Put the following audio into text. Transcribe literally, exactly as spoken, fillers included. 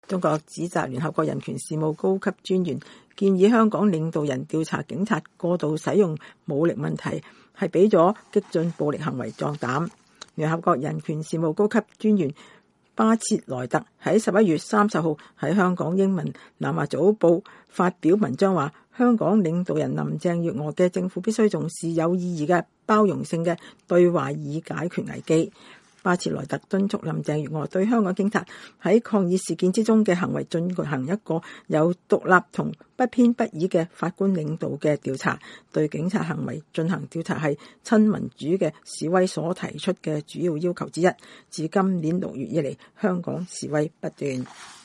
中國指責聯合國人權事務高級專員建議香港領導人調查警察過度使用武力問題，係俾咗激進暴力行為壯膽。聯合國人權事務高級專員巴切萊特喺十一月三十號喺香港英文南華早報發表文章話，香港領導人林鄭月娥嘅政府必須重視有意義嘅包容性嘅對話，以解決危機。巴切萊特敦促林鄭月娥對香港警察喺抗議事件之中嘅行為進行一個有獨立同不偏不倚嘅法官領導嘅調查，對警察行為進行調查係親民主嘅示威所提出嘅主要要求之一。自今年六月以嚟，香港示威不斷。